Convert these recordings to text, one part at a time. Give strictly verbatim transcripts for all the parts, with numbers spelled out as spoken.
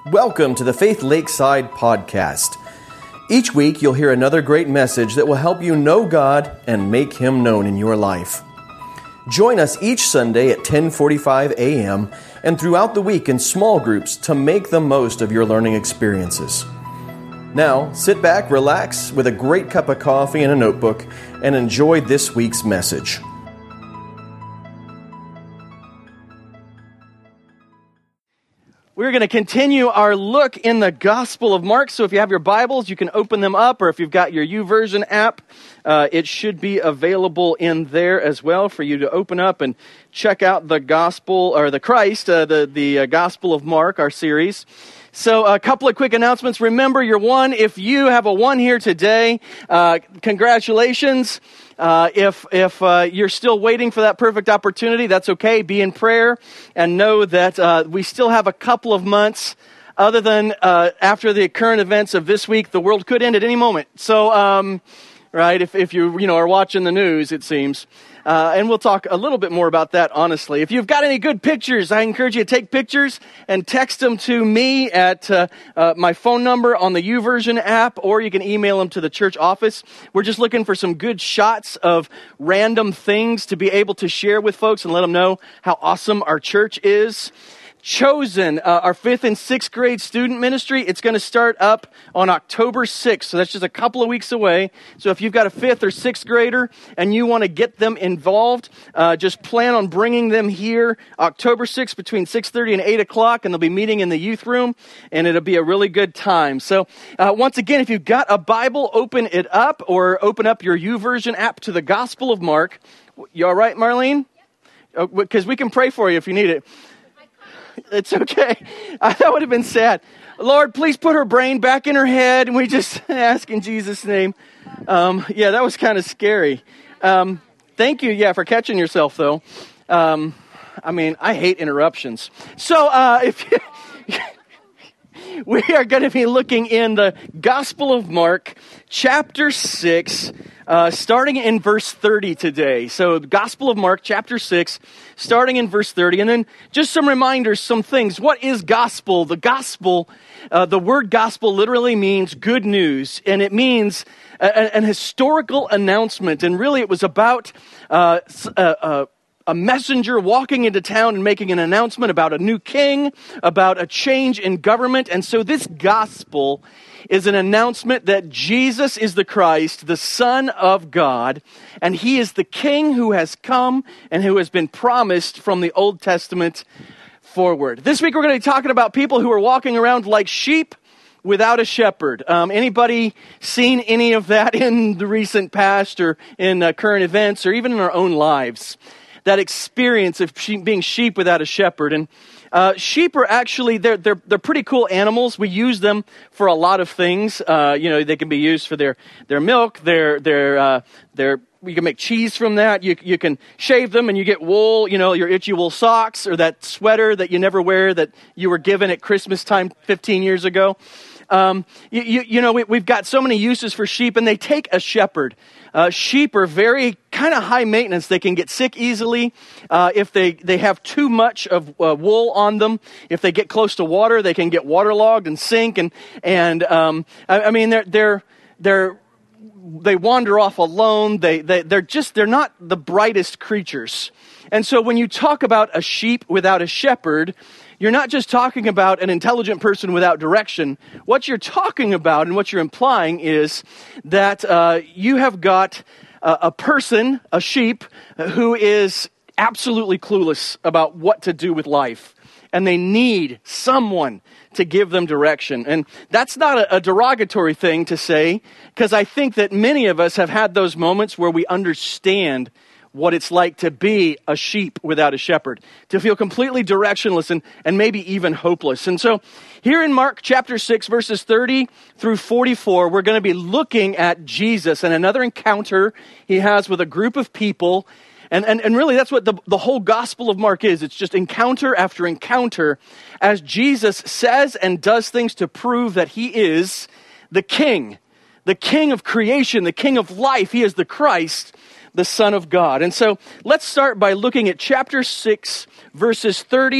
Welcome to the Faith Lakeside Podcast. Each week you'll hear another great message that will help you know God and make Him known in your life. Join us each Sunday at ten forty-five a.m. and throughout the week in small groups to make the most of your learning experiences. Now, sit back, relax with a great cup of coffee and a notebook, and enjoy this week's message. We're going to continue our look in the Gospel of Mark. So if you have your Bibles, you can open them up, or if you've got your YouVersion app, uh, it should be available in there as well for you to open up and check out the Gospel, or the Christ, uh, the, the uh, Gospel of Mark, our series. So a couple of quick announcements. Remember your one. If you have a one here today, uh, congratulations. Uh, if if uh, you're still waiting for that perfect opportunity, that's okay. Be in prayer and know that uh, we still have a couple of months. Other than uh, after the current events of this week, the world could end at any moment. So, um, right, if if you you know are watching the news, it seems. Uh, and we'll talk a little bit more about that, honestly. If you've got any good pictures, I encourage you to take pictures and text them to me at uh, uh, my phone number on the YouVersion app, or you can email them to the church office. We're just looking for some good shots of random things to be able to share with folks and let them know how awesome our church is. Chosen, uh, our fifth and sixth grade student ministry. It's going to start up on October sixth, so that's just a couple of weeks away. So if you've got a fifth or sixth grader and you want to get them involved, uh, just plan on bringing them here October sixth between six thirty and eight o'clock, and they'll be meeting in the youth room, and it'll be a really good time. So uh, once again, if you've got a Bible, open it up, or open up your YouVersion app to the Gospel of Mark. You all right, Marlene? Because oh, we can pray for you if you need it. It's okay. Uh, that would have been sad. Lord, please put her brain back in her head. And we just ask in Jesus' name. Um, yeah, that was kind of scary. Um, thank you, yeah, for catching yourself, though. Um, I mean, I hate interruptions. So uh, if you, we are going to be looking in the Gospel of Mark, chapter six, Uh, starting in verse thirty today. So the Gospel of Mark, chapter six, starting in verse thirty. And then just some reminders, some things. What is gospel? The gospel, uh, the word gospel literally means good news. And it means a, an historical announcement. And really it was about uh, a, a, a messenger walking into town and making an announcement about a new king, about a change in government. And so this gospel is an announcement that Jesus is the Christ, the Son of God, and He is the King who has come and who has been promised from the Old Testament forward. This week we're going to be talking about people who are walking around like sheep without a shepherd. Um, anybody seen any of that in the recent past, or in uh, current events, or even in our own lives? That experience of sheep, being sheep without a shepherd. And Uh, sheep are actually, they're, they're, they're pretty cool animals. We use them for a lot of things. Uh, you know, they can be used for their, their milk, their, their, uh, their, you can make cheese from that. You, you can shave them and you get wool, you know, your itchy wool socks, or that sweater that you never wear that you were given at Christmas time fifteen years ago. Um, you, you, you know, we, we've got so many uses for sheep, and they take a shepherd. Uh, sheep are very kind of high maintenance. They can get sick easily. Uh, if they, they have too much of uh, wool on them, if they get close to water, they can get waterlogged and sink. And and um, I, I mean, they're they're they're they wander off alone. They they they're just they're not the brightest creatures. And so when you talk about a sheep without a shepherd, you're not just talking about an intelligent person without direction. What you're talking about and what you're implying is that uh, you have got a, a person, a sheep, who is absolutely clueless about what to do with life. And they need someone to give them direction. And that's not a, a derogatory thing to say, because I think that many of us have had those moments where we understand what it's like to be a sheep without a shepherd, to feel completely directionless and, and maybe even hopeless. And so here in Mark chapter six, verses thirty through forty-four, we're going to be looking at Jesus and another encounter he has with a group of people. And, and, and really that's what the, the whole Gospel of Mark is. It's just encounter after encounter as Jesus says and does things to prove that he is the King, the King of creation, the King of life. He is the Christ, the Son of God. And so let's start by looking at chapter six, verses thirty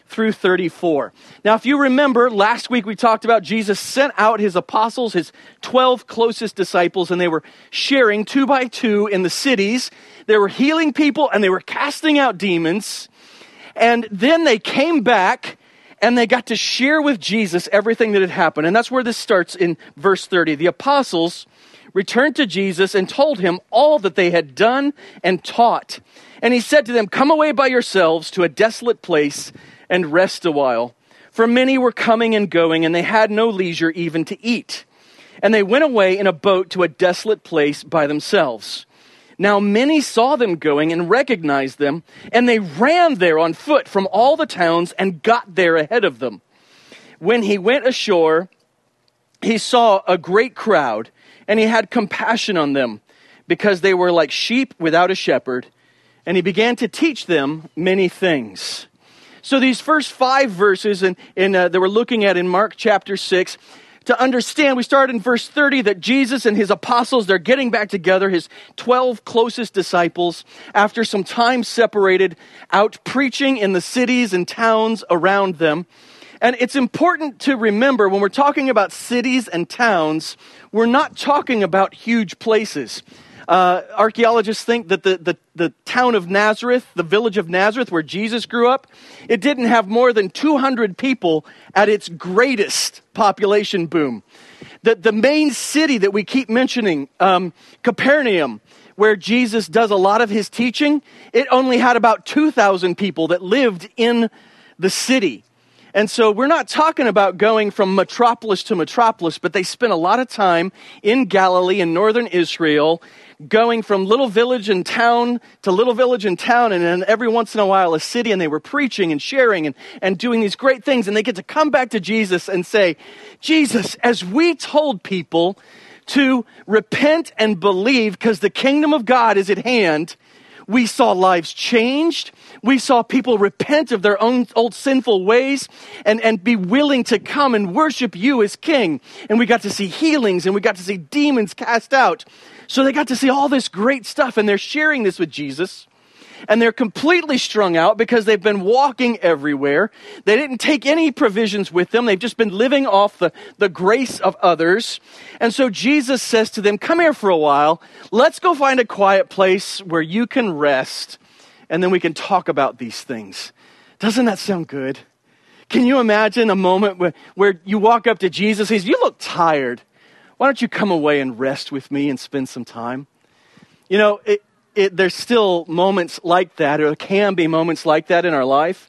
through thirty-four. Now, if you remember, last week we talked about Jesus sent out his apostles, his twelve closest disciples, and they were sharing two by two in the cities. They were healing people and they were casting out demons. And then they came back and they got to share with Jesus everything that had happened. And that's where this starts in verse thirty. The apostles returned to Jesus and told him all that they had done and taught. And he said to them, "Come away by yourselves to a desolate place and rest a while. For many were coming and going, and they had no leisure even to eat. And they went away in a boat to a desolate place by themselves. Now many saw them going and recognized them, and they ran there on foot from all the towns and got there ahead of them. When he went ashore, he saw a great crowd, and he had compassion on them, because they were like sheep without a shepherd, and he began to teach them many things." So these first five verses in, in, uh, that we're looking at in Mark chapter six, to understand, we start in verse thirty that Jesus and his apostles, they're getting back together, his twelve closest disciples, after some time separated, out preaching in the cities and towns around them. And it's important to remember, when we're talking about cities and towns, we're not talking about huge places. Uh, archaeologists think that the, the, the town of Nazareth, the village of Nazareth where Jesus grew up, it didn't have more than two hundred people at its greatest population boom. The, the main city that we keep mentioning, um, Capernaum, where Jesus does a lot of his teaching, it only had about two thousand people that lived in the city. And so we're not talking about going from metropolis to metropolis, but they spent a lot of time in Galilee and northern Israel, going from little village and town to little village and town, and then every once in a while a city, and they were preaching and sharing and, and doing these great things, and they get to come back to Jesus and say, "Jesus, as we told people to repent and believe because the kingdom of God is at hand, we saw lives changed. We saw people repent of their own old sinful ways and, and be willing to come and worship you as king. And we got to see healings, and we got to see demons cast out." So they got to see all this great stuff, and they're sharing this with Jesus. And they're completely strung out because they've been walking everywhere. They didn't take any provisions with them. They've just been living off the, the grace of others. And so Jesus says to them, "Come here for a while. Let's go find a quiet place where you can rest, and then we can talk about these things." Doesn't that sound good? Can you imagine a moment where, where you walk up to Jesus and he says, "You look tired. Why don't you come away and rest with me and spend some time?" You know, it, it, there's still moments like that, or there can be moments like that in our life,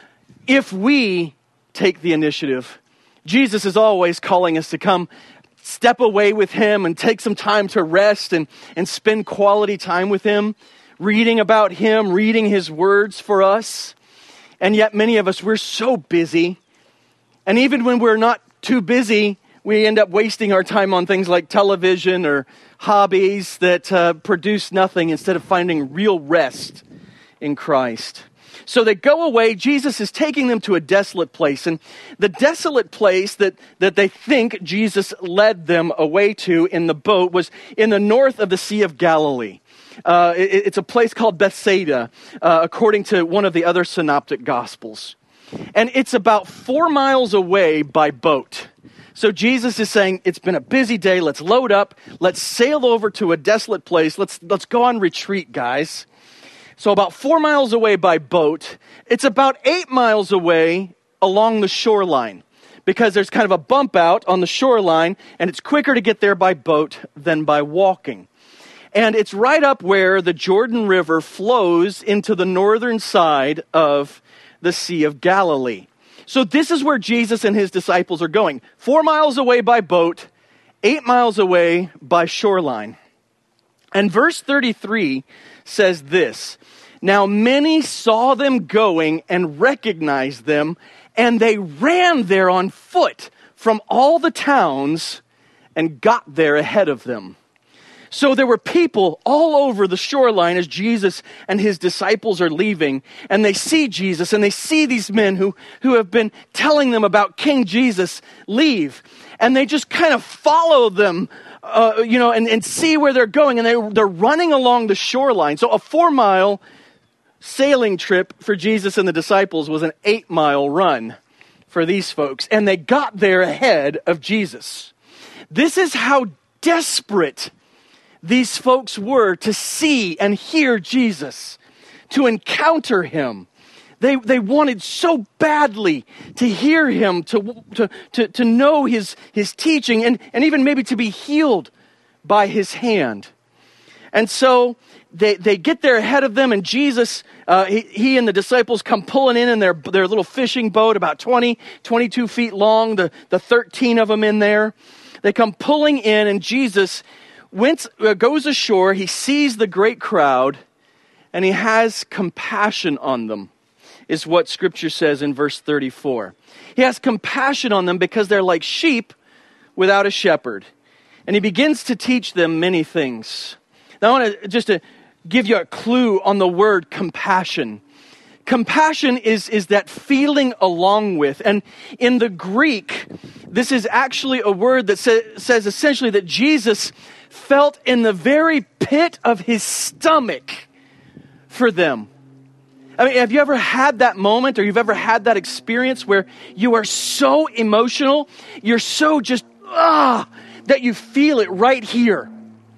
if we take the initiative. Jesus is always calling us to come step away with him and take some time to rest and, and spend quality time with him, reading about him, reading his words for us. And yet many of us, we're so busy. And even when we're not too busy, we end up wasting our time on things like television or hobbies that uh, produce nothing, instead of finding real rest in Christ. So they go away. Jesus is taking them to a desolate place. And the desolate place that, that they think Jesus led them away to in the boat was in the north of the Sea of Galilee. Uh, it, it's a place called Bethsaida, uh, according to one of the other synoptic gospels. And it's about four miles away by boat. So Jesus is saying, it's been a busy day. Let's load up. Let's sail over to a desolate place. Let's, let's go on retreat, guys. So about four miles away by boat. It's about eight miles away along the shoreline, because there's kind of a bump out on the shoreline, and it's quicker to get there by boat than by walking. And it's right up where the Jordan River flows into the northern side of the Sea of Galilee. So this is where Jesus and his disciples are going. Four miles away by boat, eight miles away by shoreline. And verse thirty-three says this: "Now many saw them going and recognized them, and they ran there on foot from all the towns and got there ahead of them." So there were people all over the shoreline as Jesus and his disciples are leaving, and they see Jesus, and they see these men who, who have been telling them about King Jesus leave, and they just kind of follow them, uh, you know, and, and see where they're going, and they, they're running along the shoreline. So a four mile sailing trip for Jesus and the disciples was an eight-mile run for these folks, and they got there ahead of Jesus. This is how desperate these folks were to see and hear Jesus, to encounter him. They, they wanted so badly to hear him, to, to, to, to know his, his teaching, and, and even maybe to be healed by his hand. And so they, they get there ahead of them, and Jesus, uh, he, he and the disciples come pulling in in their, their little fishing boat, about twenty, twenty-two feet long, the, the thirteen of them in there. They come pulling in, and Jesus went, uh, goes ashore. He sees the great crowd, and he has compassion on them, is what Scripture says in verse thirty-four. He has compassion on them because they're like sheep without a shepherd. And he begins to teach them many things. Now I want to just to give you a clue on the word compassion. Compassion is, is that feeling along with. And in the Greek, this is actually a word that sa- says essentially that Jesus felt in the very pit of his stomach for them. I mean, have you ever had that moment, or you've ever had that experience where you are so emotional, you're so just, ah, that you feel it right here?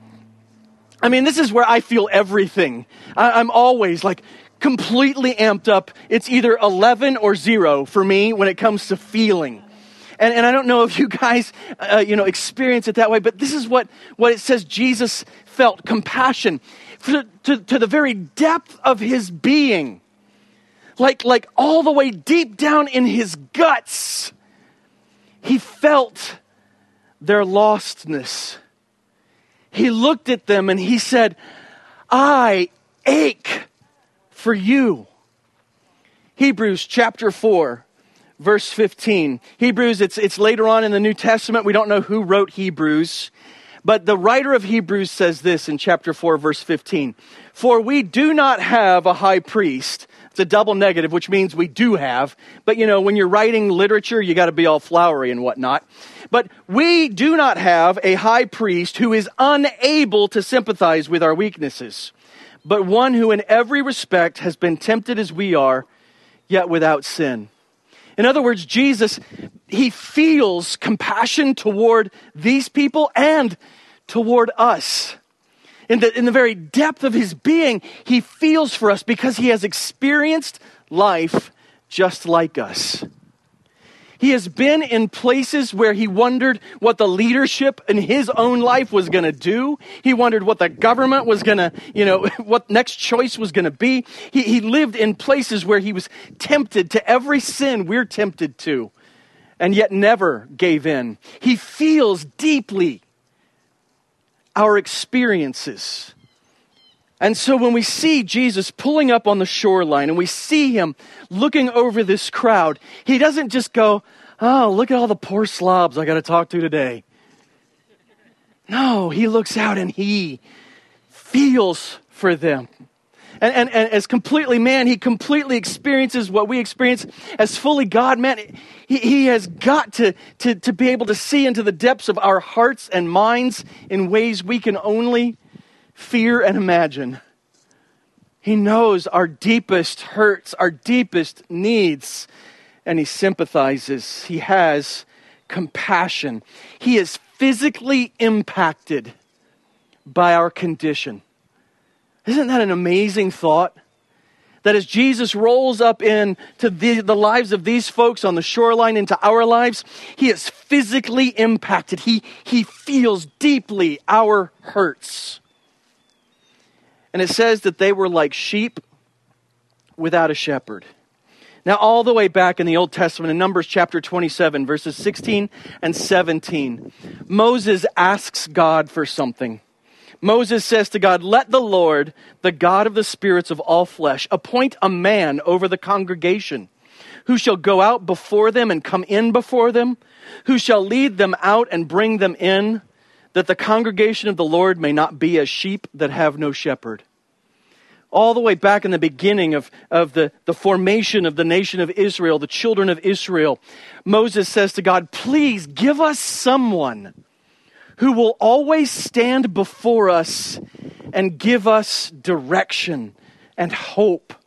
I mean, this is where I feel everything. I, I'm always like completely amped up. It's either eleven or zero for me when it comes to feeling. And, and I don't know if you guys, uh, you know, experience it that way, but this is what, what it says Jesus felt, compassion to, to, to the very depth of his being. Like, like all the way deep down in his guts, he felt their lostness. He looked at them and he said, I ache for you. Hebrews chapter four, verse fifteen. Hebrews, it's, it's later on in the New Testament. We don't know who wrote Hebrews, but the writer of Hebrews says this in chapter four, verse fifteen. For we do not have a high priest. It's a double negative, which means we do have. But, you know, when you're writing literature, you got to be all flowery and whatnot. But we do not have a high priest who is unable to sympathize with our weaknesses, but one who in every respect has been tempted as we are, yet without sin. In other words, Jesus, he feels compassion toward these people and toward us. In the, in the very depth of his being, he feels for us because he has experienced life just like us. He has been in places where he wondered what the leadership in his own life was going to do. He wondered what the government was going to, you know, what next choice was going to be. He, he lived in places where he was tempted to every sin we're tempted to, and yet never gave in. He feels deeply our experiences. And so when we see Jesus pulling up on the shoreline and we see him looking over this crowd, he doesn't just go, oh, look at all the poor slobs I got to talk to today. No, he looks out and he feels for them. And, and, and as completely man, he completely experiences what we experience as fully God. Man, he, he has got to, to, to be able to see into the depths of our hearts and minds in ways we can only fear and imagine. He knows our deepest hurts, our deepest needs, and he sympathizes. He has compassion. He is physically impacted by our condition. Isn't that an amazing thought? That as Jesus rolls up into the, the lives of these folks on the shoreline into our lives, he is physically impacted. He, he feels deeply our hurts. And it says that they were like sheep without a shepherd. Now, all the way back in the Old Testament, in Numbers chapter twenty-seven, verses sixteen and seventeen, Moses asks God for something. Moses says to God, let the Lord, the God of the spirits of all flesh, appoint a man over the congregation who shall go out before them and come in before them, who shall lead them out and bring them in, that the congregation of the Lord may not be as sheep that have no shepherd. All the way back in the beginning of, of the, the formation of the nation of Israel, the children of Israel, Moses says to God, please give us someone who will always stand before us and give us direction and hope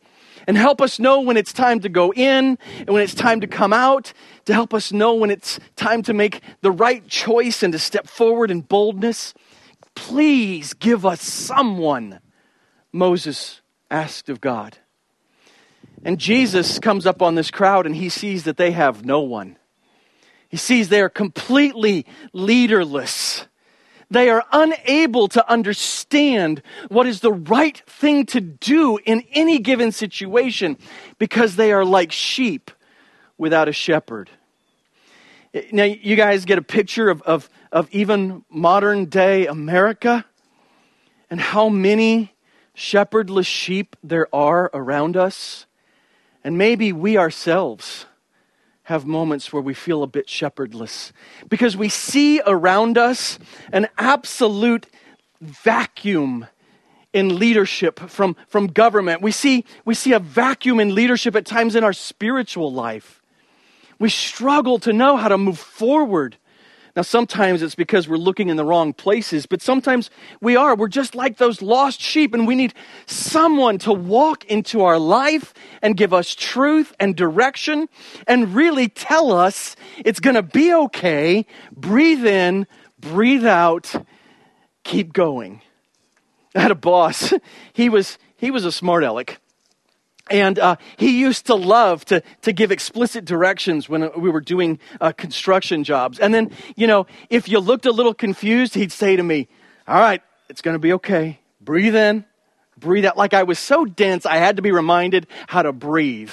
and help us know when it's time to go in and when it's time to come out, to help us know when it's time to make the right choice and to step forward in boldness. Please give us someone, Moses asked of God. And Jesus comes up on this crowd and he sees that they have no one. He sees they are completely leaderless. They are unable to understand what is the right thing to do in any given situation because they are like sheep without a shepherd. Now, you guys get a picture of, of, of even modern day America and how many shepherdless sheep there are around us. And maybe we ourselves have moments where we feel a bit shepherdless because we see around us an absolute vacuum in leadership from, from government. We see, we see a vacuum in leadership at times in our spiritual life. We struggle to know how to move forward. Now, sometimes it's because we're looking in the wrong places, but sometimes we are. We're just like those lost sheep, and we need someone to walk into our life and give us truth and direction and really tell us it's going to be okay. Breathe in, breathe out, keep going. I had a boss. He was, he was a smart aleck. And uh, he used to love to to give explicit directions when we were doing uh, construction jobs. And then, you know, if you looked a little confused, he'd say to me, all right, it's going to be okay. Breathe in, breathe out. Like I was so dense, I had to be reminded how to breathe.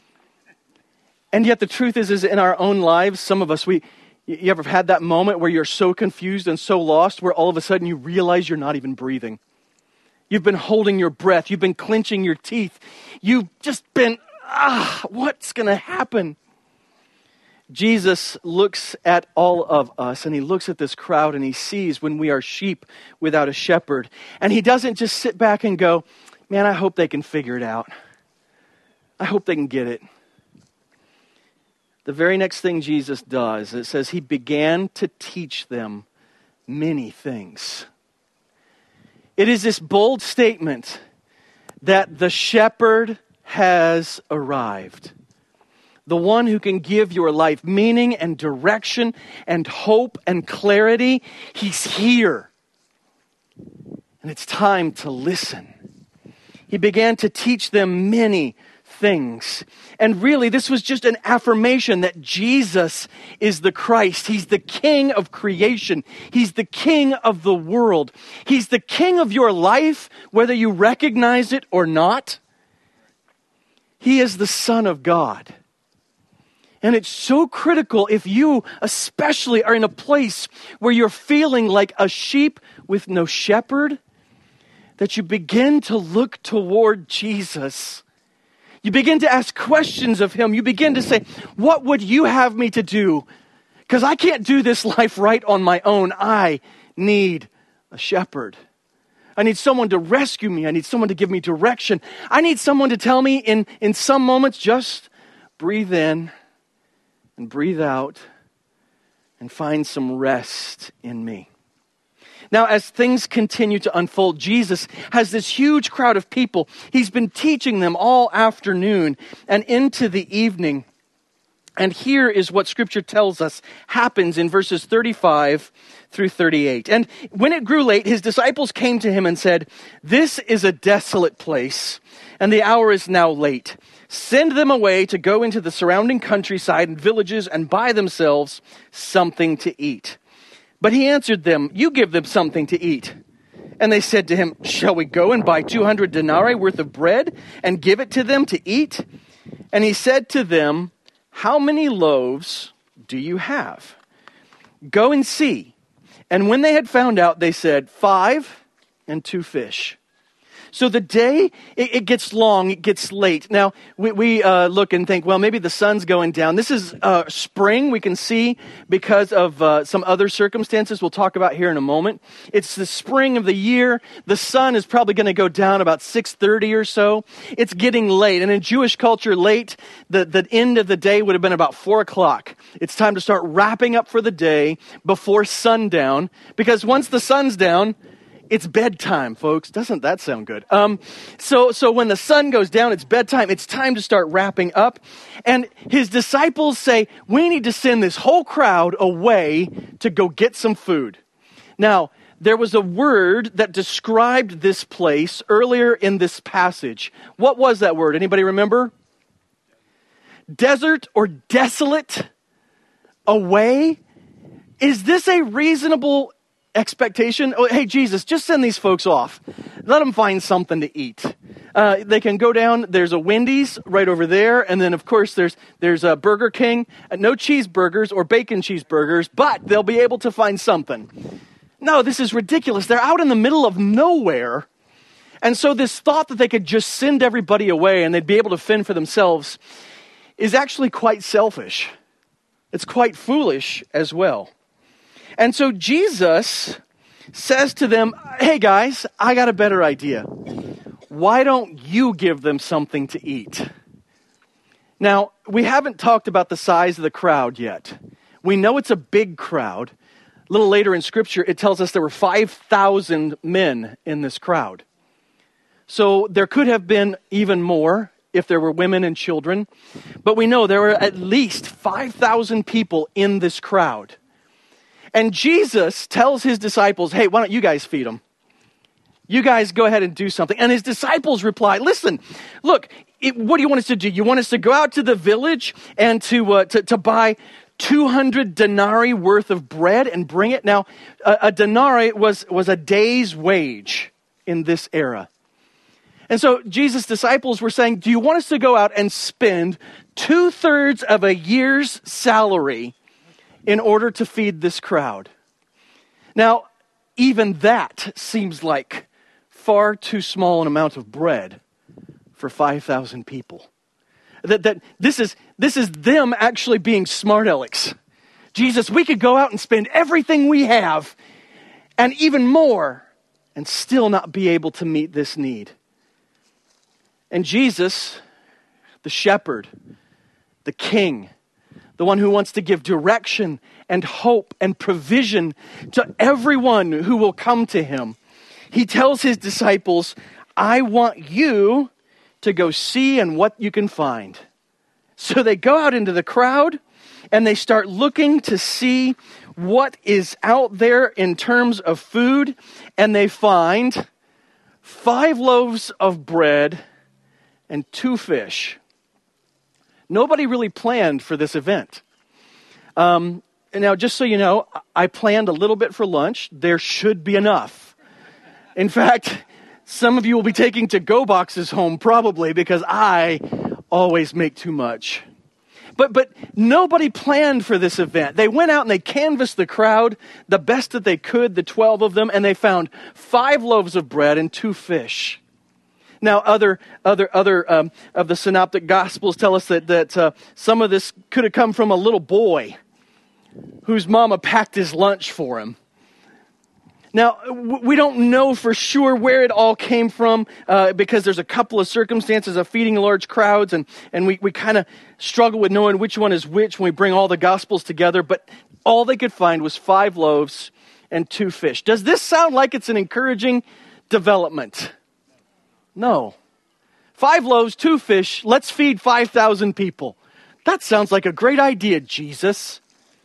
And yet the truth is, is in our own lives, some of us, we, you ever had that moment where you're so confused and so lost where all of a sudden you realize you're not even breathing? You've been holding your breath. You've been clenching your teeth. You've just been, ah, what's going to happen? Jesus looks at all of us and he looks at this crowd and he sees when we are sheep without a shepherd. And he doesn't just sit back and go, man, I hope they can figure it out. I hope they can get it. The very next thing Jesus does, it says he began to teach them many things. It is this bold statement that the shepherd has arrived. The one who can give your life meaning and direction and hope and clarity. He's here. And it's time to listen. He began to teach them many things. And really, this was just an affirmation that Jesus is the Christ. He's the King of creation. He's the King of the world. He's the King of your life, whether you recognize it or not. He is the Son of God. And it's so critical if you especially are in a place where you're feeling like a sheep with no shepherd, that you begin to look toward Jesus. You begin to ask questions of him. You begin to say, what would you have me to do? Because I can't do this life right on my own. I need a shepherd. I need someone to rescue me. I need someone to give me direction. I need someone to tell me in, in some moments, just breathe in and breathe out and find some rest in me. Now, as things continue to unfold, Jesus has this huge crowd of people. He's been teaching them all afternoon and into the evening. And here is what Scripture tells us happens in verses thirty-five through thirty-eight. And when it grew late, his disciples came to him and said, "This is a desolate place, and the hour is now late. Send them away to go into the surrounding countryside and villages and buy themselves something to eat." But he answered them, "You give them something to eat." And they said to him, "Shall we go and buy two hundred denarii worth of bread and give it to them to eat?" And he said to them, "How many loaves do you have? Go and see." And when they had found out, they said, "Five and two fish." So the day, it, it gets long, it gets late. Now, we, we uh, look and think, well, maybe the sun's going down. This is uh, spring, we can see, because of uh, some other circumstances we'll talk about here in a moment. It's the spring of the year. The sun is probably going to go down about six thirty or so. It's getting late. And in Jewish culture, late, the, the end of the day would have been about four o'clock. It's time to start wrapping up for the day before sundown, because once the sun's down, it's bedtime, folks. Doesn't that sound good? Um, so, so when the sun goes down, it's bedtime. It's time to start wrapping up. And his disciples say, we need to send this whole crowd away to go get some food. Now, there was a word that described this place earlier in this passage. What was that word? Anybody remember? Desert or desolate? Away? Is this a reasonable expectation? Oh, hey, Jesus, just send these folks off. Let them find something to eat. Uh, they can go down. There's a Wendy's right over there. And then, of course, there's there's a Burger King. Uh, no cheeseburgers or bacon cheeseburgers, but they'll be able to find something. No, this is ridiculous. They're out in the middle of nowhere. And so this thought that they could just send everybody away and they'd be able to fend for themselves is actually quite selfish. It's quite foolish as well. And so Jesus says to them, hey guys, I got a better idea. Why don't you give them something to eat? Now, we haven't talked about the size of the crowd yet. We know it's a big crowd. A little later in Scripture, it tells us there were five thousand men in this crowd. So there could have been even more if there were women and children. But we know there were at least five thousand people in this crowd. And Jesus tells his disciples, hey, why don't you guys feed them? You guys go ahead and do something. And his disciples reply, listen, look, it, what do you want us to do? You want us to go out to the village and to uh, to, to buy two hundred denarii worth of bread and bring it? Now, a, a denarii was, was a day's wage in this era. And so Jesus' disciples were saying, do you want us to go out and spend two-thirds of a year's salary in order to feed this crowd? Now, even that seems like far too small an amount of bread for five thousand people. That, that this is this is them actually being smart alecks. Jesus, we could go out and spend everything we have and even more and still not be able to meet this need. And Jesus, the shepherd, the king, the one who wants to give direction and hope and provision to everyone who will come to him, he tells his disciples, I want you to go see and what you can find. So they go out into the crowd and they start looking to see what is out there in terms of food, and they find five loaves of bread and two fish. Nobody really planned for this event. Um, and now, just so you know, I planned a little bit for lunch. There should be enough. In fact, some of you will be taking to-go boxes home probably because I always make too much. But but nobody planned for this event. They went out and they canvassed the crowd the best that they could, the twelve of them, and they found five loaves of bread and two fish. Now, other other other um, of the synoptic gospels tell us that that uh, some of this could have come from a little boy whose mama packed his lunch for him. Now, we don't know for sure where it all came from uh, because there's a couple of circumstances of feeding large crowds, and, and we, we kind of struggle with knowing which one is which when we bring all the Gospels together, but all they could find was five loaves and two fish. Does this sound like it's an encouraging development? No. Five loaves, two fish, let's feed five thousand people. That sounds like a great idea, Jesus.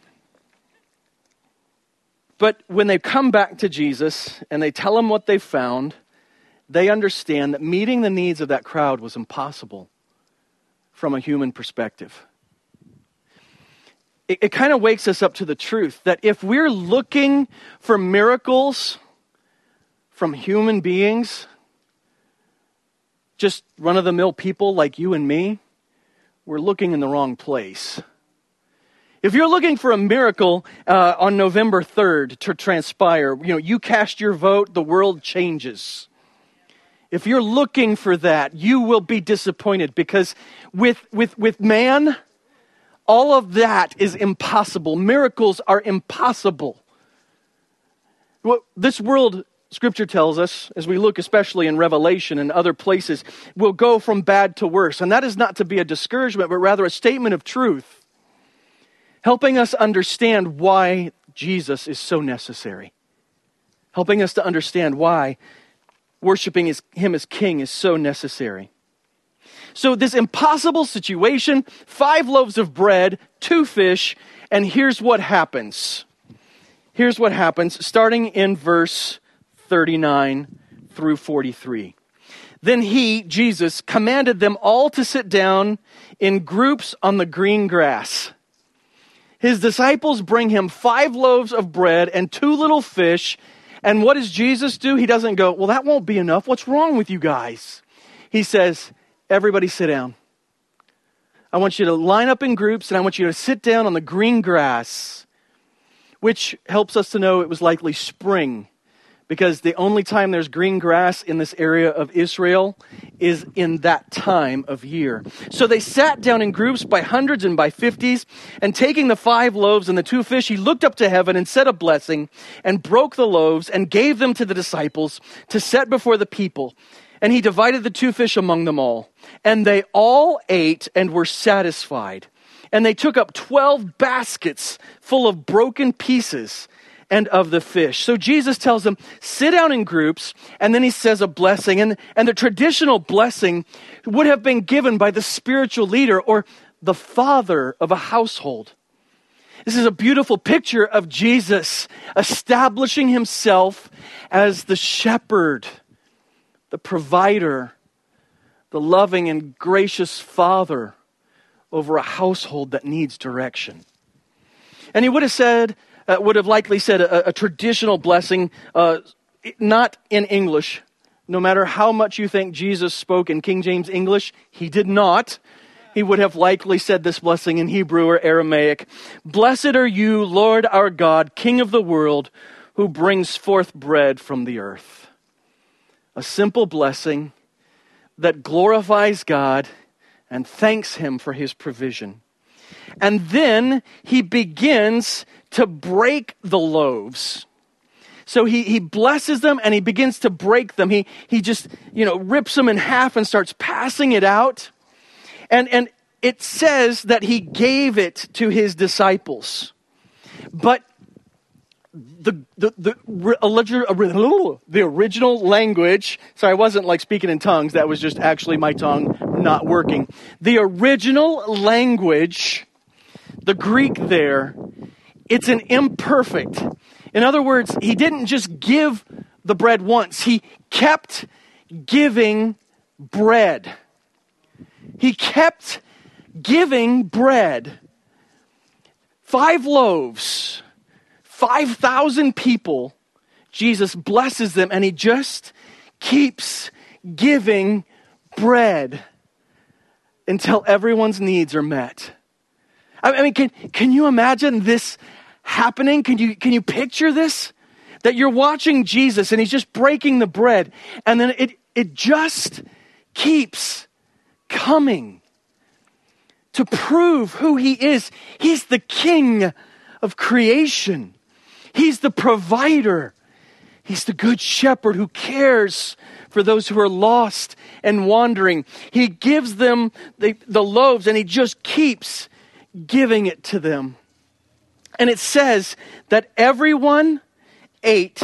But when they come back to Jesus and they tell him what they found, they understand that meeting the needs of that crowd was impossible from a human perspective. It, it kind of wakes us up to the truth that if we're looking for miracles from human beings, just run-of-the-mill people like you and me, we're looking in the wrong place. If you're looking for a miracle uh, on November third to transpire, you know, you cast your vote, the world changes. If you're looking for that, you will be disappointed because with with with man, all of that is impossible. Miracles are impossible. Well, this world, Scripture tells us, as we look especially in Revelation and other places, will go from bad to worse. And that is not to be a discouragement, but rather a statement of truth, helping us understand why Jesus is so necessary. helping us to understand why worshiping his, him as king is so necessary. So this impossible situation, five loaves of bread, two fish, and here's what happens. Here's what happens, starting in verse thirty-nine through forty-three. Then he, Jesus, commanded them all to sit down in groups on the green grass. His disciples bring him five loaves of bread and two little fish. And what does Jesus do? He doesn't go, well, that won't be enough. What's wrong with you guys? He says, everybody sit down. I want you to line up in groups and I want you to sit down on the green grass, which helps us to know it was likely spring, because the only time there's green grass in this area of Israel is in that time of year. So they sat down in groups by hundreds and by fifties, and taking the five loaves and the two fish, he looked up to heaven and said a blessing and broke the loaves and gave them to the disciples to set before the people. And he divided the two fish among them all. And they all ate and were satisfied. And they took up twelve baskets full of broken pieces and of the fish. So Jesus tells them, sit down in groups, and then he says a blessing. And, and the traditional blessing would have been given by the spiritual leader or the father of a household. This is a beautiful picture of Jesus establishing himself as the shepherd, the provider, the loving and gracious father over a household that needs direction. And he would have said, uh, would have likely said a, a traditional blessing, uh, not in English. No matter how much you think Jesus spoke in King James English, he did not. He would have likely said this blessing in Hebrew or Aramaic. Blessed are you, Lord our God, King of the world, who brings forth bread from the earth. A simple blessing that glorifies God and thanks him for his provision. And then he begins to break the loaves. So he, he blesses them and he begins to break them. He, he just, you know, rips them in half and starts passing it out. And, and it says that he gave it to his disciples. But the, the, the, the original language, sorry, I wasn't like speaking in tongues. That was just actually my tongue not working. The original language, the Greek there, it's an imperfect. In other words, he didn't just give the bread once. He kept giving bread. He kept giving bread. Five loaves, five thousand people. Jesus blesses them and he just keeps giving bread until everyone's needs are met. I mean, can, can you imagine this happening? Can you, can you picture this? That you're watching Jesus and he's just breaking the bread and then it, it just keeps coming to prove who he is. He's the king of creation. He's the provider. He's the good shepherd who cares for those who are lost and wandering. He gives them the, the loaves and he just keeps giving it to them. And it says that everyone ate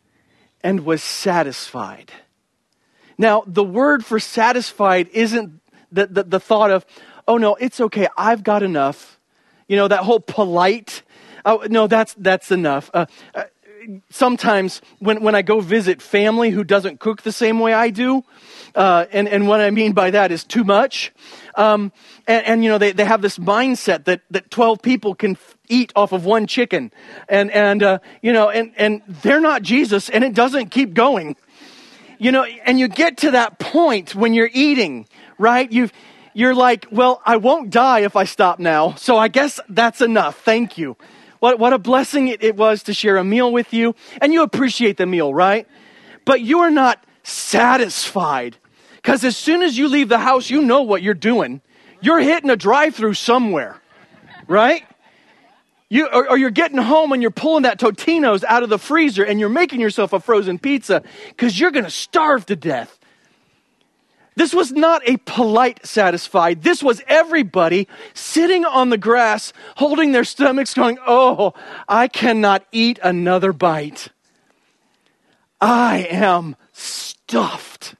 and was satisfied. Now, the word for satisfied isn't the, the, the thought of, oh no, it's okay, I've got enough. You know, that whole polite, oh no, that's that's enough. Uh, uh, sometimes when, when I go visit family who doesn't cook the same way I do, uh, and, and what I mean by that is too much. Um, and, and, you know, they, they have this mindset that, that twelve people can f- eat off of one chicken. And, and uh, you know, and, and they're not Jesus, and it doesn't keep going. You know, and you get to that point when you're eating, right? You've, you're like, well, I won't die if I stop now, so I guess that's enough. Thank you. What, what a blessing it, it was to share a meal with you. And you appreciate the meal, right? But you are not satisfied. Because as soon as you leave the house, you know what you're doing. You're hitting a drive-through somewhere, right? You or, or you're getting home and you're pulling that Totino's out of the freezer and you're making yourself a frozen pizza because you're going to starve to death. This was not a polite satisfied. This was everybody sitting on the grass, holding their stomachs going, oh, I cannot eat another bite. I am stuffed.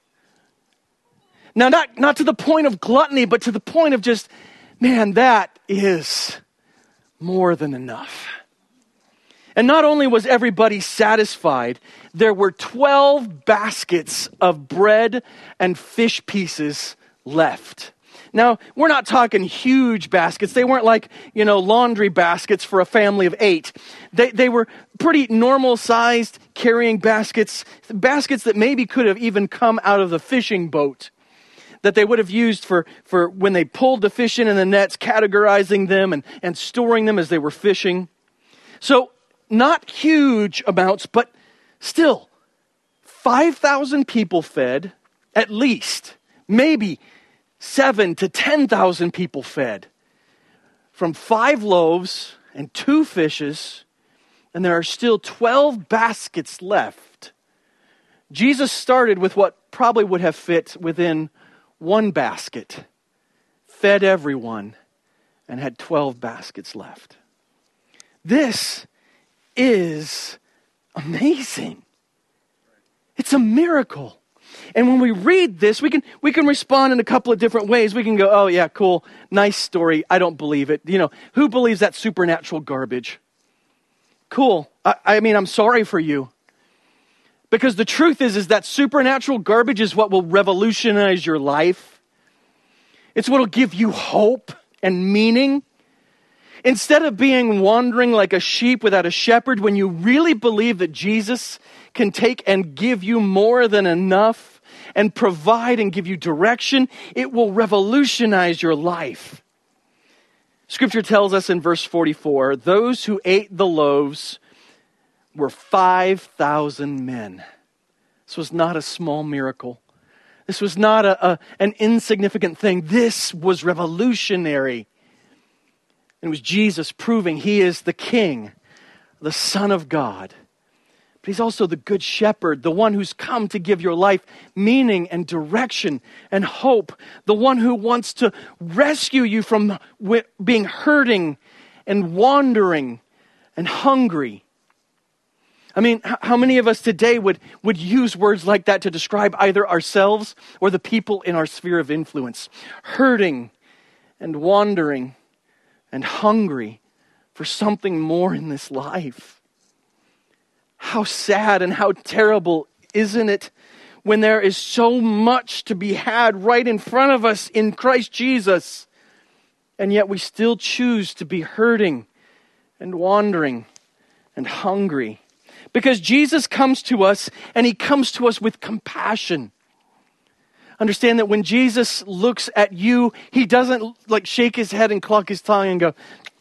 Now, not, not to the point of gluttony, but to the point of just, man, that is more than enough. And not only was everybody satisfied, there were twelve baskets of bread and fish pieces left. Now, we're not talking huge baskets. They weren't like, you know, laundry baskets for a family of eight. They, they were pretty normal-sized carrying baskets, baskets that maybe could have even come out of the fishing boat that they would have used for, for when they pulled the fish in in the nets, categorizing them and, and storing them as they were fishing. So, not huge amounts, but still, five thousand people fed, at least, maybe seven to ten thousand people fed from five loaves and two fishes, and there are still twelve baskets left. Jesus started with what probably would have fit within one basket, fed everyone, and had twelve baskets left. This is amazing. It's a miracle. And when we read this, we can we can respond in a couple of different ways. We can go, oh yeah, cool, nice story. I don't believe it. You know, who believes that supernatural garbage? Cool. I, I mean, I'm sorry for you. Because the truth is, is that supernatural garbage is what will revolutionize your life. It's what will give you hope and meaning. Instead of being wandering like a sheep without a shepherd, when you really believe that Jesus can take and give you more than enough and provide and give you direction, it will revolutionize your life. Scripture tells us in verse forty-four, those who ate the loaves were five thousand men. This was not a small miracle. This was not a, a, an insignificant thing. This was revolutionary. It was Jesus proving he is the King, the Son of God. But he's also the Good Shepherd, the one who's come to give your life meaning and direction and hope, the one who wants to rescue you from being hurting and wandering and hungry. I mean, how many of us today would, would use words like that to describe either ourselves or the people in our sphere of influence? Hurting and wandering and hungry for something more in this life. How sad and how terrible, isn't it, when there is so much to be had right in front of us in Christ Jesus, and yet we still choose to be hurting and wandering and hungry. Because Jesus comes to us, and he comes to us with compassion. Understand that when Jesus looks at you, he doesn't like shake his head and cluck his tongue and go,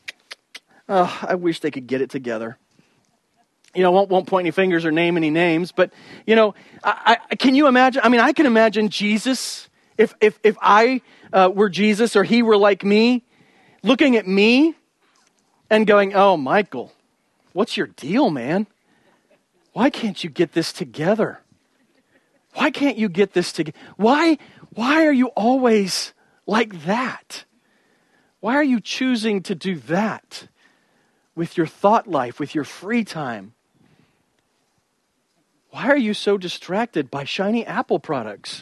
oh, I wish they could get it together. You know, won't, won't point any fingers or name any names, but, you know, I, I, can you imagine? I mean, I can imagine Jesus, if if if I uh, were Jesus or he were like me, looking at me and going, oh, Michael, what's your deal, man? Why can't you get this together? Why can't you get this together? Why, why are you always like that? Why are you choosing to do that with your thought life, with your free time? Why are you so distracted by shiny Apple products?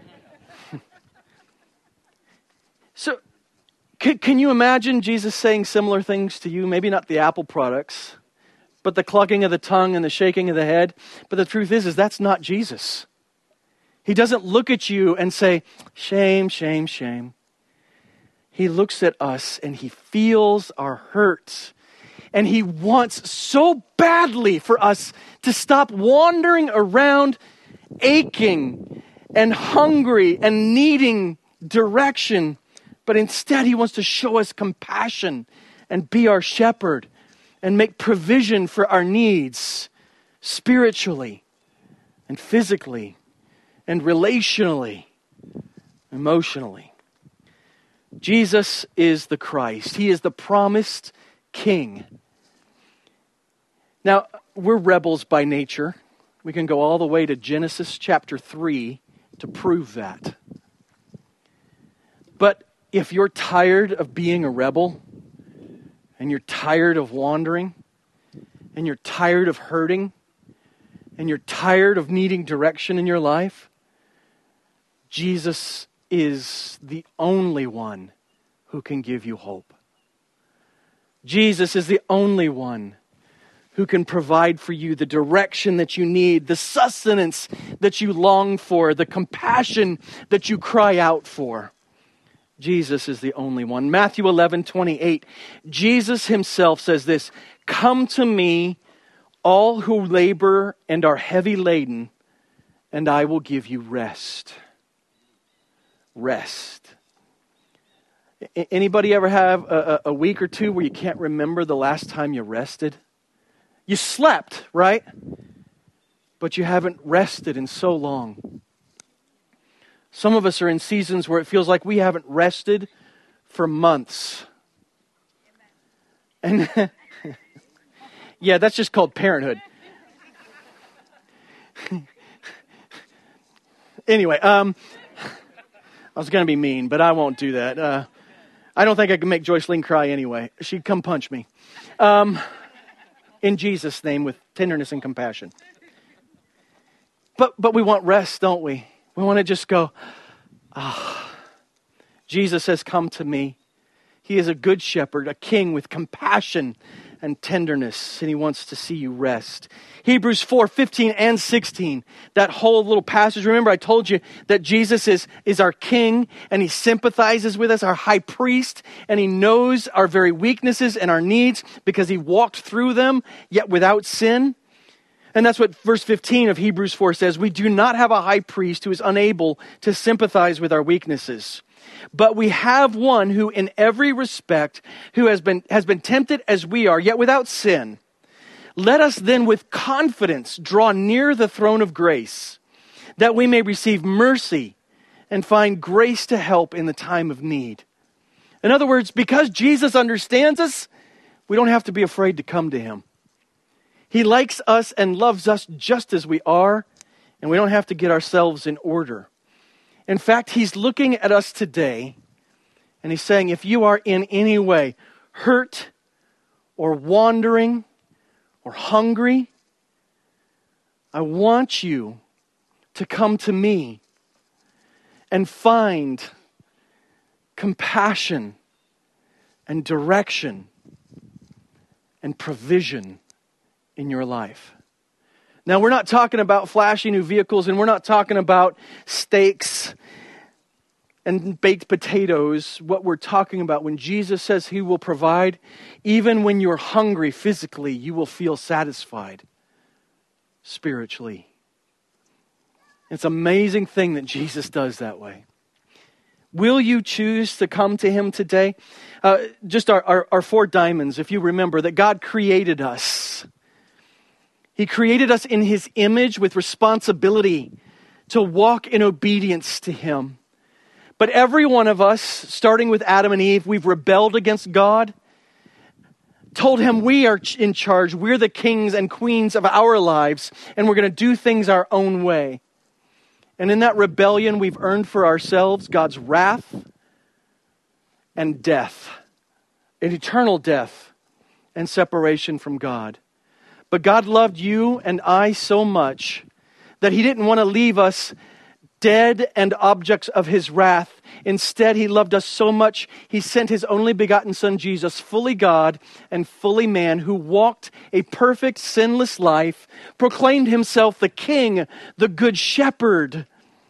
So, can, can you imagine Jesus saying similar things to you? Maybe not the Apple products, but the clucking of the tongue and the shaking of the head. But the truth is, is that's not Jesus. He doesn't look at you and say, shame, shame, shame. He looks at us and he feels our hurt. And he wants so badly for us to stop wandering around aching and hungry and needing direction. But instead he wants to show us compassion and be our shepherd and make provision for our needs spiritually and physically and relationally, emotionally. Jesus is the Christ. He is the promised King. Now, we're rebels by nature. We can go all the way to Genesis chapter three to prove that. But if you're tired of being a rebel, and you're tired of wandering, and you're tired of hurting, and you're tired of needing direction in your life, Jesus is the only one who can give you hope. Jesus is the only one who can provide for you the direction that you need, the sustenance that you long for, the compassion that you cry out for. Jesus is the only one. Matthew eleven twenty-eight, Jesus himself says this, "Come to me, all who labor and are heavy laden, and I will give you rest." Rest. Anybody ever have a, a week or two where you can't remember the last time you rested? You slept, right? But you haven't rested in so long. Some of us are in seasons where it feels like we haven't rested for months. And yeah, that's just called parenthood. Anyway, um, I was going to be mean, but I won't do that. Uh, I don't think I can make Joyce Ling cry anyway. She'd come punch me. Um, in Jesus' name, with tenderness and compassion. But but we want rest, don't we? We want to just go, ah. Jesus has come to me. He is a good shepherd, a king with compassion and tenderness, and he wants to see you rest. Hebrews four fifteen and sixteen, that whole little passage. Remember, I told you that Jesus is, is our king, and he sympathizes with us, our high priest, and he knows our very weaknesses and our needs because he walked through them, yet without sin. And that's what verse fifteen of Hebrews four says. We do not have a high priest who is unable to sympathize with our weaknesses. But we have one who in every respect, who has been, has been tempted as we are, yet without sin. Let us then with confidence draw near the throne of grace, that we may receive mercy and find grace to help in the time of need. In other words, because Jesus understands us, we don't have to be afraid to come to him. He likes us and loves us just as we are, and we don't have to get ourselves in order. In fact, he's looking at us today, and he's saying, if you are in any way hurt or wandering or hungry, I want you to come to me and find compassion and direction and provision in your life. Now, we're not talking about flashy new vehicles, and we're not talking about steaks and baked potatoes. What we're talking about, when Jesus says he will provide, even when you're hungry physically, you will feel satisfied spiritually. It's an amazing thing that Jesus does that way. Will you choose to come to him today? Uh, just our, our, our four diamonds, if you remember, that God created us. He created us in his image with responsibility to walk in obedience to him. But every one of us, starting with Adam and Eve, we've rebelled against God, told him we are in charge, we're the kings and queens of our lives, and we're going to do things our own way. And in that rebellion, we've earned for ourselves God's wrath and death, an eternal death and separation from God. But God loved you and I so much that he didn't want to leave us dead and objects of his wrath. Instead, he loved us so much, he sent his only begotten son, Jesus, fully God and fully man, who walked a perfect, sinless life, proclaimed himself the king, the good shepherd,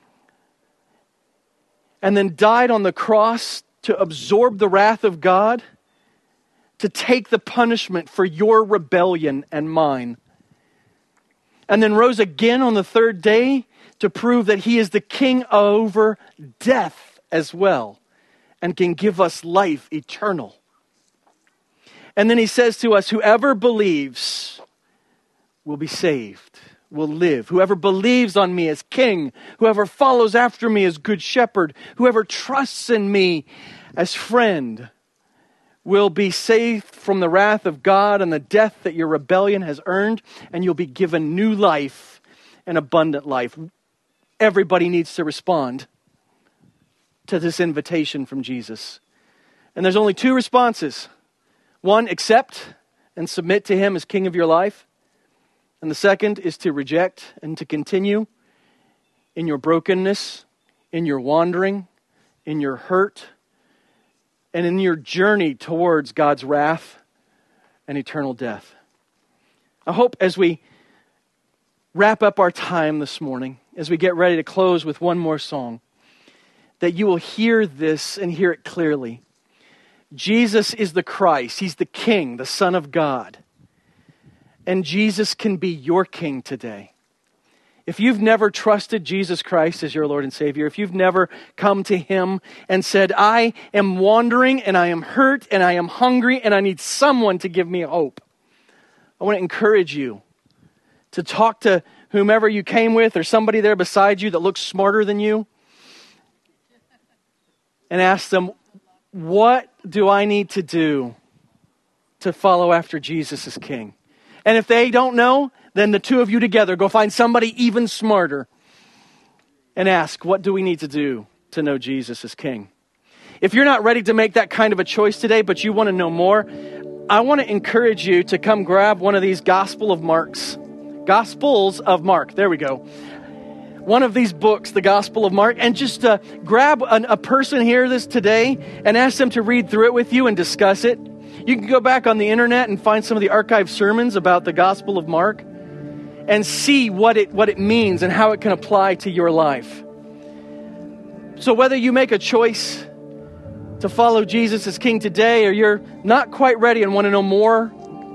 and then died on the cross to absorb the wrath of God, to take the punishment for your rebellion and mine. And then rose again on the third day to prove that he is the king over death as well, and can give us life eternal. And then he says to us, whoever believes will be saved, will live. Whoever believes on me as king, whoever follows after me as good shepherd, whoever trusts in me as friend, will be saved from the wrath of God and the death that your rebellion has earned, and you'll be given new life and abundant life. Everybody needs to respond to this invitation from Jesus. And there's only two responses. One, accept and submit to him as king of your life. And the second is to reject and to continue in your brokenness, in your wandering, in your hurt, and in your journey towards God's wrath and eternal death. I hope as we wrap up our time this morning, as we get ready to close with one more song, that you will hear this and hear it clearly. Jesus is the Christ. He's the King, the Son of God. And Jesus can be your King today. If you've never trusted Jesus Christ as your Lord and Savior, if you've never come to Him and said, I am wandering and I am hurt and I am hungry and I need someone to give me hope, I want to encourage you to talk to whomever you came with or somebody there beside you that looks smarter than you and ask them, what do I need to do to follow after Jesus as King? And if they don't know, then the two of you together go find somebody even smarter and ask, what do we need to do to know Jesus as King? If you're not ready to make that kind of a choice today, but you want to know more, I want to encourage you to come grab one of these Gospel of Mark's, Gospels of Mark, there we go. One of these books, the Gospel of Mark, and just uh, grab an, a person here this today and ask them to read through it with you and discuss it. You can go back on the internet and find some of the archived sermons about the Gospel of Mark and see what it what it means and how it can apply to your life. So whether you make a choice to follow Jesus as King today or you're not quite ready and want to know more,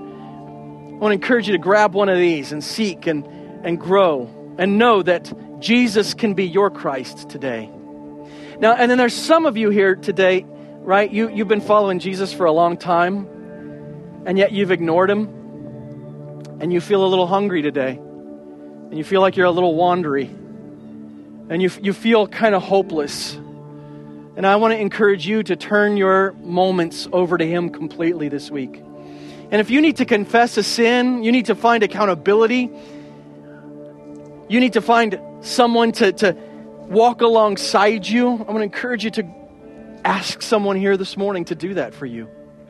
I want to encourage you to grab one of these and seek and, and grow and know that Jesus can be your Christ today. Now, and then there's some of you here today, right? You, you've been following Jesus for a long time, and yet you've ignored Him, and you feel a little hungry today, and you feel like you're a little wandery, and you, you feel kind of hopeless. And I want to encourage you to turn your moments over to Him completely this week. And if you need to confess a sin, you need to find accountability, you need to find someone to, to walk alongside you, I want to encourage you to ask someone here this morning to do that for you.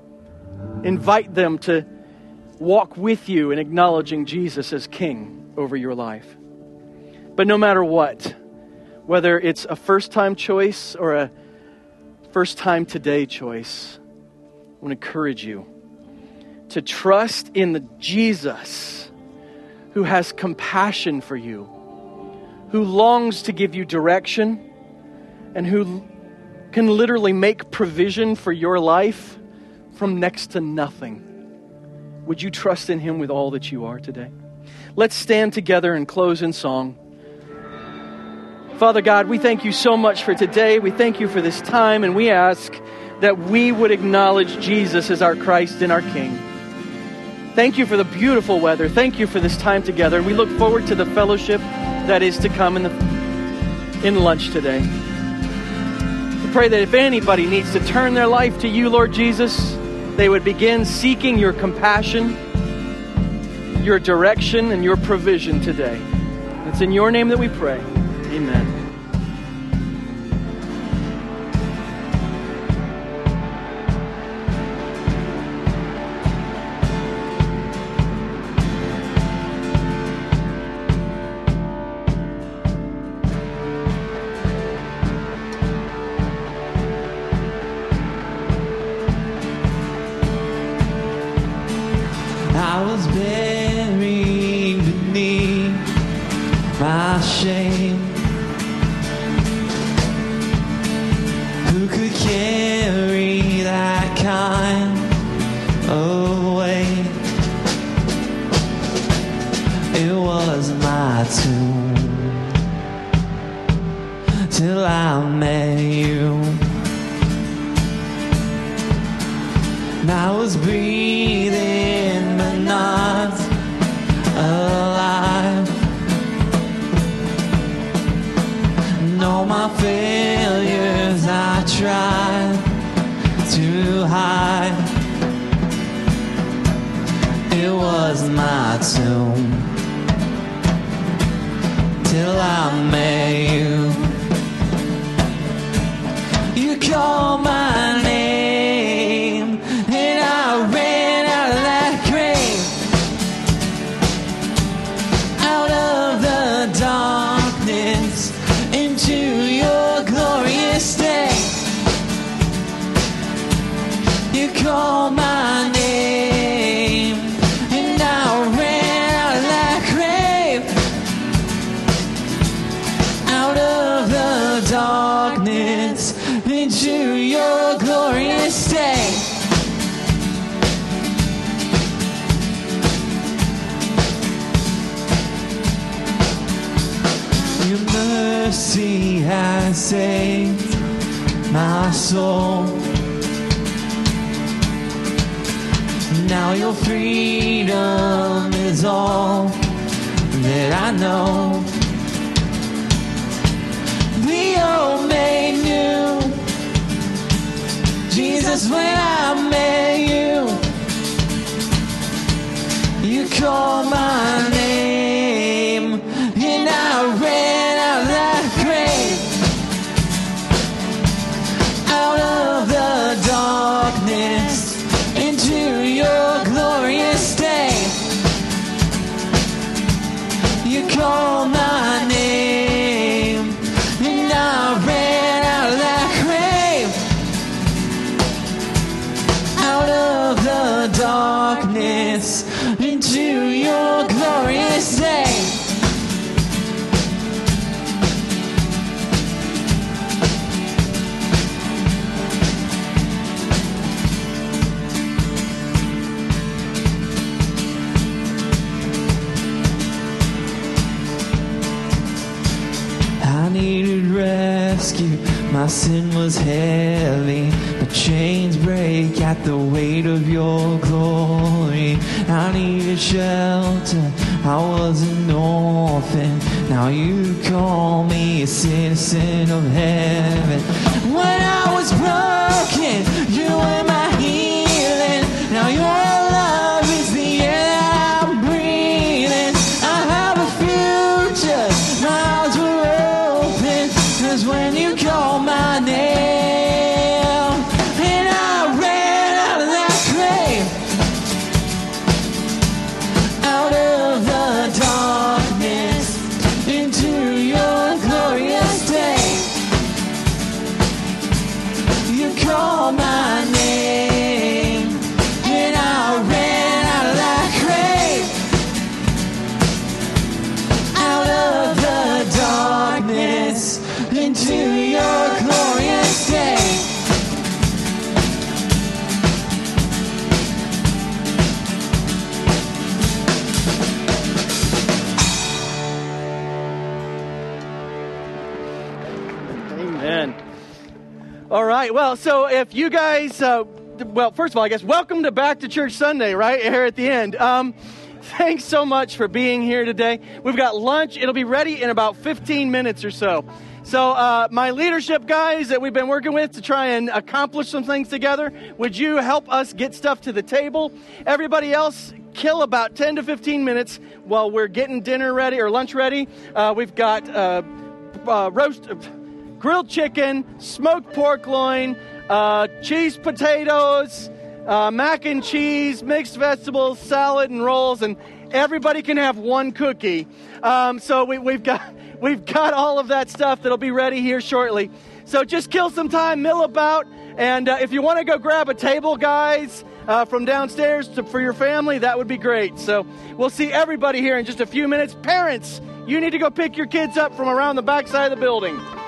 Invite them to walk with you in acknowledging Jesus as King over your life. But no matter what, whether it's a first-time choice or a first-time today choice, I want to encourage you to trust in the Jesus who has compassion for you, who longs to give you direction, and who can literally make provision for your life from next to nothing. Would you trust in Him with all that you are today? Let's stand together and close in song. Father God, we thank you so much for today. We thank you for this time, and we ask that we would acknowledge Jesus as our Christ and our King. Thank you for the beautiful weather. Thank you for this time together. And we look forward to the fellowship that is to come in the in lunch today. We pray that if anybody needs to turn their life to you, Lord Jesus, they would begin seeking your compassion, your direction, and your provision today. It's in your name that we pray. Amen. I was buried beneath my shame. Who could carry that kind of weight? It was my tomb till I met you. And I was breathing but not alive. And all my failures I tried to hide. It was my tomb till I met you. You called my name and I ran out of that grave. mercy has saved my soul. Now your freedom is all that I know. The old made new, Jesus, when I met you, you called my name, and I ran out of that grave, out of the darkness, into your glorious day. You called my name, and I ran out of that grave, out of the darkness, into your glorious day. I needed rescue, my sin was heavy, the chains break at the weight of your glory. I needed shelter, I was an orphan, now you call me a citizen of heaven. When I was broken, you were my healing, now your love is the air that I'm breathing. I have a future, my eyes were open, 'cause when you call my name, and I ran out of that grave, out of the darkness, into your glorious day. You call my name, and I ran out of that grave, out of the darkness, into your glorious day. Amen. All right. Well, so if you guys, uh, well, first of all, I guess welcome to Back to Church Sunday, right here at the end. Um, thanks so much for being here today. We've got lunch. It'll be ready in about fifteen minutes or so. So uh, my leadership guys that we've been working with to try and accomplish some things together, would you help us get stuff to the table? Everybody else, kill about ten to fifteen minutes while we're getting dinner ready or lunch ready. Uh, we've got uh, uh, roast, uh, grilled chicken, smoked pork loin, uh, cheese potatoes, uh, mac and cheese, mixed vegetables, salad, and rolls, and everybody can have one cookie. Um, so we, we've got we've got all of that stuff that'll be ready here shortly. So just kill some time, mill about, and uh, if you want to go grab a table, guys, uh, from downstairs to, for your family, that would be great. So we'll see everybody here in just a few minutes. Parents, you need to go pick your kids up from around the back side of the building.